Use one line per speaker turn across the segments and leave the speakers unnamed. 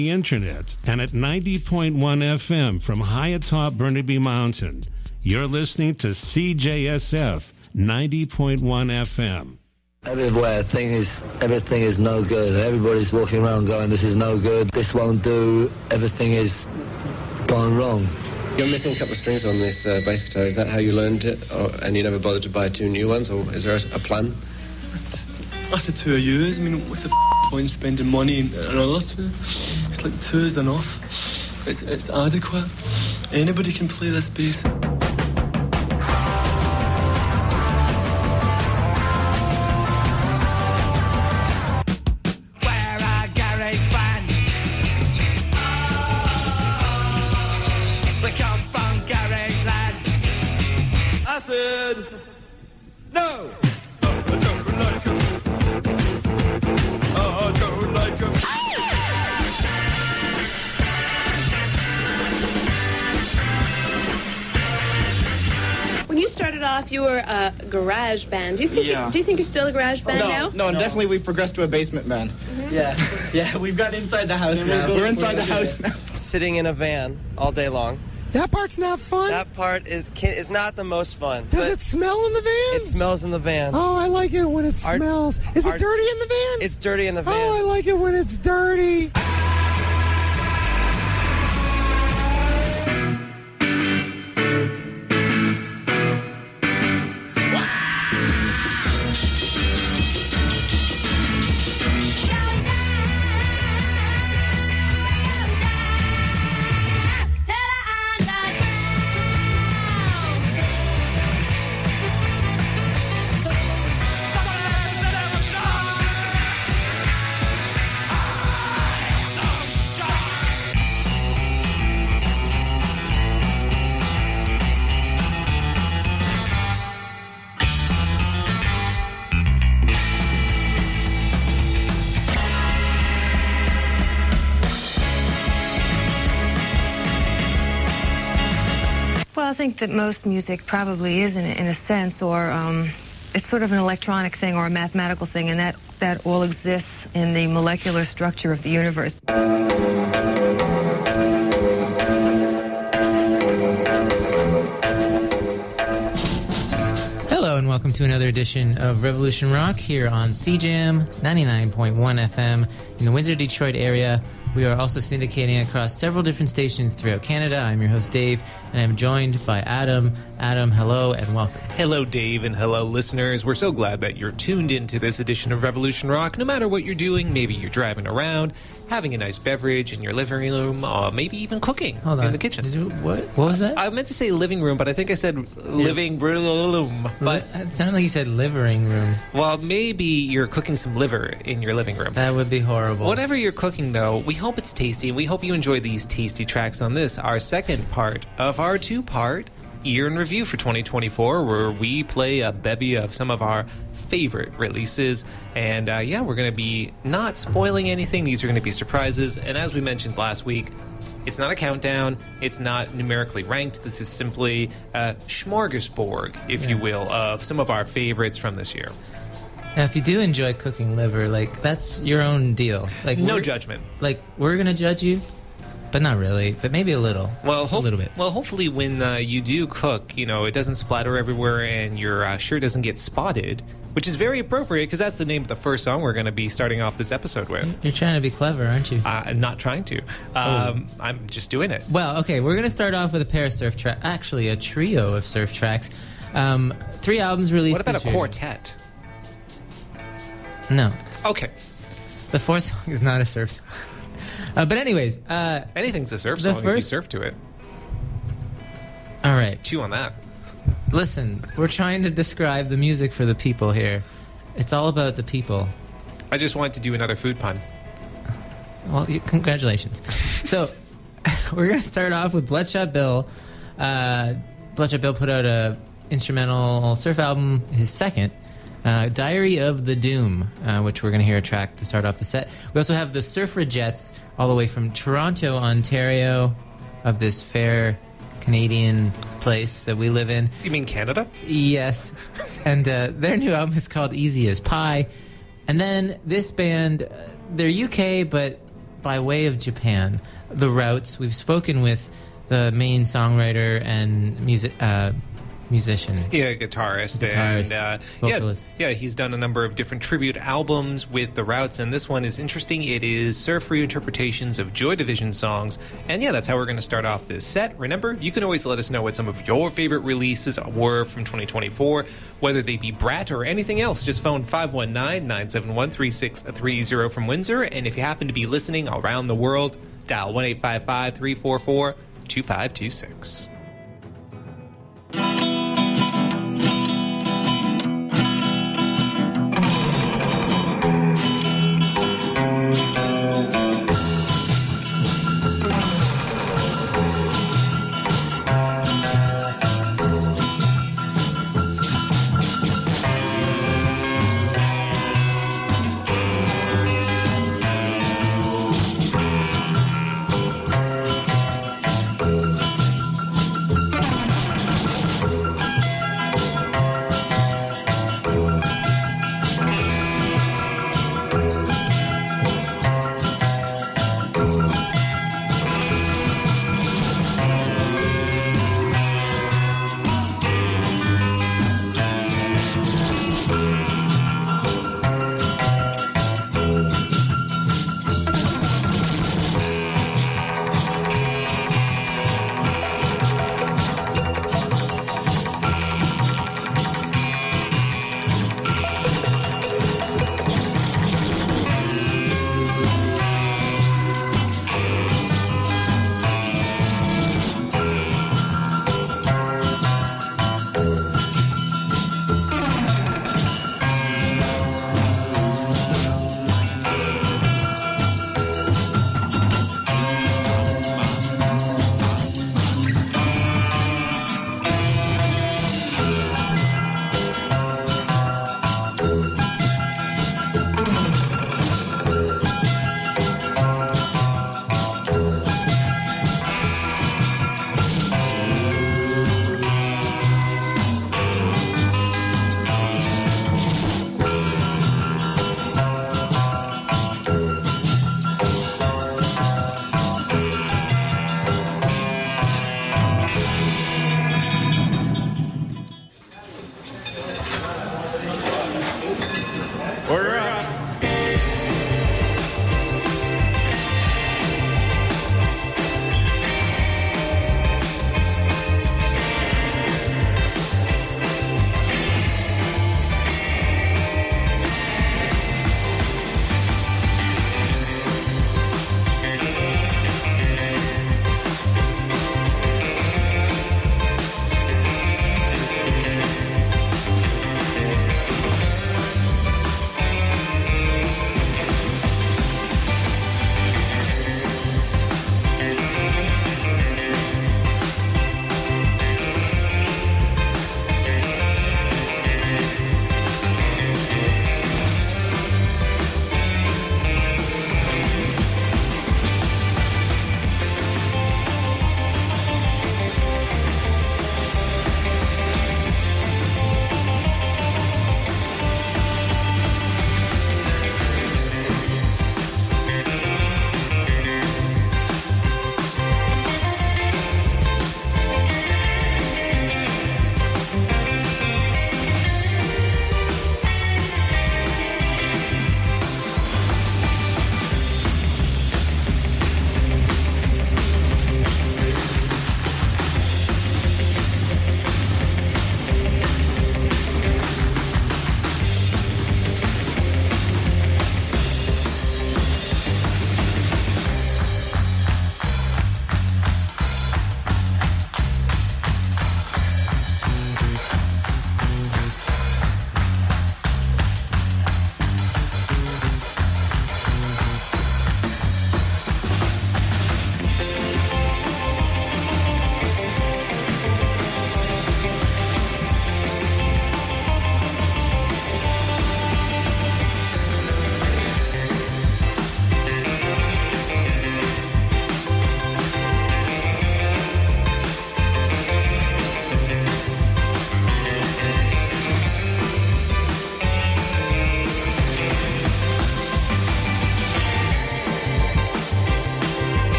the internet and at 90.1 FM from high atop Burnaby Mountain. You're listening to CJSF 90.1 FM.
Everywhere, everything is no good. Everybody's walking around going, this is no good, this won't do, everything is gone wrong.
You're missing a couple of strings on this bass guitar. Is that how you learned it? And you never bothered to buy 2 new ones? Or is there a plan?
After 2 years, I mean, what's the point spending money and all that? It's like 2 is enough. It's adequate. Anybody can play this bass.
You were a garage band. Do you think you're still a garage band now?
No, definitely we've progressed to a basement band.
Mm-hmm.
Yeah, we've got inside the house now. We're inside the house now.
Sitting in a van all day long.
That part's not fun?
That part is not the most fun.
Does it smell in the van?
It smells in the van.
Oh, I like it when it smells. Is it dirty in the van?
It's dirty in the van.
Oh, I like it when it's dirty.
I think that most music probably is in a sense, or it's sort of an electronic thing or a mathematical thing, and that all exists in the molecular structure of the universe.
Hello and welcome to another edition of Revolution Rock here on CJAM 99.1 FM in the Windsor, Detroit area. We are also syndicating across several different stations throughout Canada. I'm your host, Dave, and I'm joined by Adam. Adam, hello and welcome.
Hello, Dave, and hello, listeners. We're so glad that you're tuned into this edition of Revolution Rock. No matter what you're doing, maybe you're driving around, having a nice beverage in your living room, or maybe even cooking in the kitchen.
What was that?
I meant to say living room, but I think I said living room. But
it sounded like you said livering room.
Well, maybe you're cooking some liver in your living room.
That would be horrible.
Whatever you're cooking, though, we hope it's tasty, and we hope you enjoy these tasty tracks on this, our second part of our 2-part year in review for 2024, where we play a bevy of some of our favorite releases. And we're going to be not spoiling anything. These are going to be surprises. And as we mentioned last week, it's not a countdown. It's not numerically ranked. This is simply a smorgasbord, if you will, of some of our favorites from this year.
Now, if you do enjoy cooking liver, that's your own deal.
No judgment.
We're going to judge you, but not really, but maybe a little.
Well,
a little bit.
Well, hopefully when you do cook, it doesn't splatter everywhere and your shirt doesn't get spotted, which is very appropriate because that's the name of the first song we're going to be starting off this episode with.
You're trying to be clever, aren't you?
I'm not trying to. I'm just doing it.
Well, okay, we're going to start off with a pair of surf tracks. Actually, a trio of surf tracks. 3 albums released
What about
this
a
year.
quartet?
No.
Okay.
The fourth song is not a surf song. But anyways...
anything's a surf song if you surf to it.
All right.
Chew on that.
Listen, we're trying to describe the music for the people here. It's all about the people.
I just wanted to do another food pun.
Well, congratulations. So, we're going to start off with Bloodshot Bill. Bloodshot Bill put out a instrumental surf album, his second, Diary of the Doom, which we're going to hear a track to start off the set. We also have the Surfragettes, all the way from Toronto, Ontario, of this fair Canadian place that we live in.
You mean Canada?
Yes. And their new album is called Easy as Pie. And then this band, they're UK, but by way of Japan, the Routs. We've spoken with the main songwriter and musician.
Yeah, guitarist and
vocalist.
Yeah, he's done a number of different tribute albums with the Routs, and this one is interesting. It is surf reinterpretations of Joy Division songs, and yeah, that's how we're going to start off this set. Remember, you can always let us know what some of your favorite releases were from 2024, whether they be Brat or anything else. Just phone 519-971-3630 from Windsor, and if you happen to be listening around the world, dial 1-855-344-2526.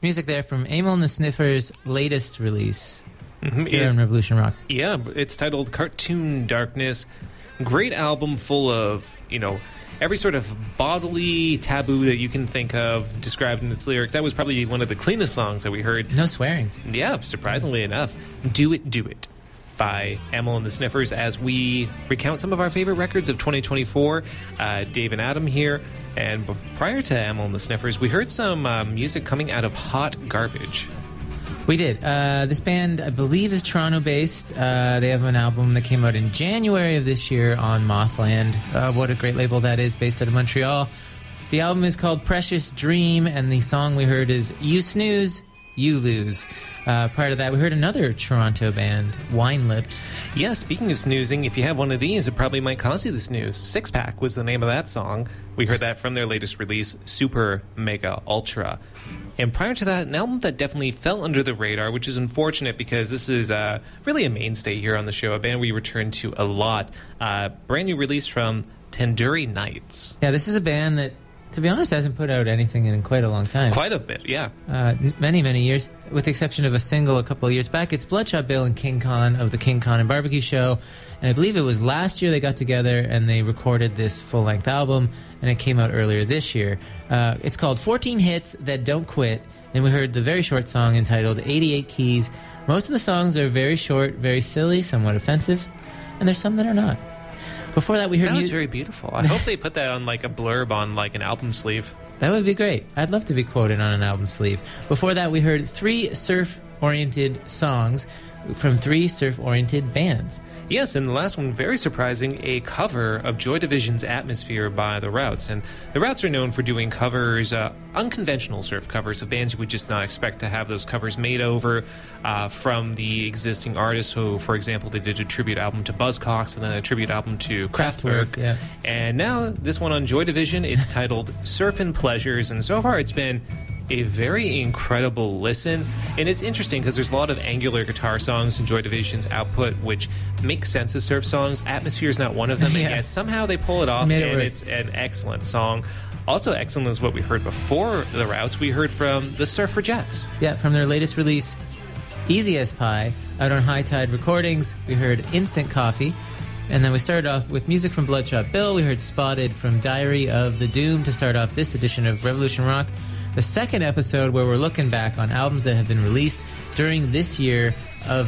Music there from Emil and the Sniffers' latest release here
It's-
on Revolution Rock.
Yeah, it's titled Cartoon Darkness. Great album full of, every sort of bodily taboo that you can think of described in its lyrics. That was probably one of the cleanest songs that we heard.
No swearing.
Yeah, surprisingly enough. Do It, Do It by Emil and the Sniffers as we recount some of our favorite records of 2024. Dave and Adam here. And prior to Emil and the Sniffers, we heard some music coming out of Hot Garbage.
We did. This band, I believe, is Toronto-based. They have an album that came out in January of this year on Mothland. What a great label that is, based out of Montreal. The album is called Precious Dream, and the song we heard is You Snooze, You Lose. Prior to that, we heard another Toronto band, Wine Lips.
Yeah, speaking of snoozing, if you have one of these, it probably might cause you the snooze. Six Pack was the name of that song. We heard that from their latest release, Super Mega Ultra. And prior to that, an album that definitely fell under the radar, which is unfortunate because this is really a mainstay here on the show, a band we return to a lot. Brand new release from Tenduri Nights.
Yeah, this is a band that, to be honest, hasn't put out anything in quite a long time.
Quite a bit, yeah.
Many, many years, with the exception of a single a couple of years back. It's Bloodshot Bill and King Khan of the King Khan and Barbecue Show. And I believe it was last year they got together and they recorded this full-length album, and it came out earlier this year. It's called 14 Hits That Don't Quit, and we heard the very short song entitled 88 Keys. Most of the songs are very short, very silly, somewhat offensive, and there's some that are not. Before that, we heard...
That was very beautiful. I hope they put that on like a blurb on like an album sleeve.
That would be great. I'd love to be quoted on an album sleeve. Before that, we heard 3 surf-oriented songs from 3 surf-oriented bands.
Yes, and the last one, very surprising, a cover of Joy Division's Atmosphere by The Routes. And The Routes are known for doing covers, unconventional surf covers of bands you would just not expect to have those covers made over from the existing artists. So, for example, they did a tribute album to Buzzcocks and then a tribute album to Kraftwerk.
Yeah.
And now this one on Joy Division, it's titled Surfin' Pleasures. And so far it's been a very incredible listen, and it's interesting because there's a lot of angular guitar songs in Joy Division's output which make sense as surf songs. Atmosphere is not one of them, and yet somehow they pull it off, and it's an excellent song. Also excellent is what we heard before The Routes. We heard from the Surfer Jets.
Yeah, from their latest release, Easy as Pie, out on High Tide Recordings. We heard Instant Coffee, and then we started off with music from Bloodshot Bill. We heard Spotted from Diary of the Doom to start off this edition of Revolution Rock, the second episode where we're looking back on albums that have been released during this year of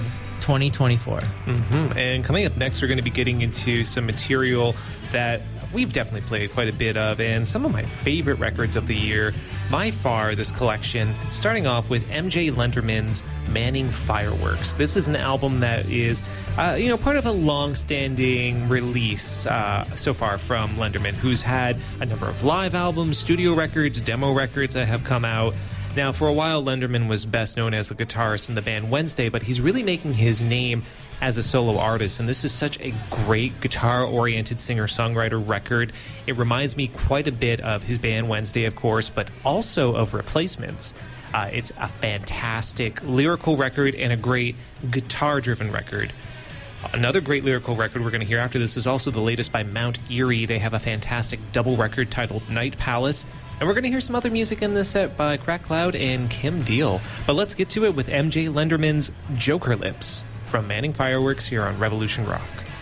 2024.
And coming up next, we're going to be getting into some material that we've definitely played quite a bit of, and some of my favorite records of the year by far, this collection, starting off with MJ Lenderman's Manning Fireworks. This is an album that is part of a long-standing release so far from Lenderman, who's had a number of live albums, studio records, demo records that have come out. Now, for a while, Lenderman was best known as the guitarist in the band Wednesday, but he's really making his name as a solo artist, and this is such a great guitar-oriented singer-songwriter record. It reminds me quite a bit of his band Wednesday, of course, but also of Replacements. It's a fantastic lyrical record and a great guitar-driven record. Another great lyrical record we're going to hear after this is also the latest by Mount Eerie. They have a fantastic double record titled Night Palace. And we're going to hear some other music in this set by Crack Cloud and Kim Deal. But let's get to it with MJ Lenderman's Joker Lips from Manning Fireworks here on Revolution Rock.